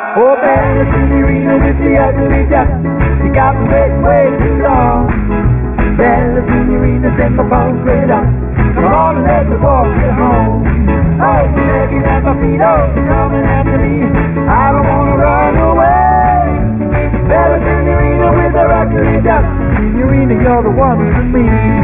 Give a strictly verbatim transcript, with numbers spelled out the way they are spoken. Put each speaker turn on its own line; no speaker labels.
Oh, Bella Signorina with the ugly duck, you got me waiting way too long. Bella Signorina, send my phone straight up. Come on and let me walk you home. Oh, you're begging at my feet, oh, you're coming after me. I don't wanna run away. Bella Signorina with the ugly duck, Signorina, you're the one for me.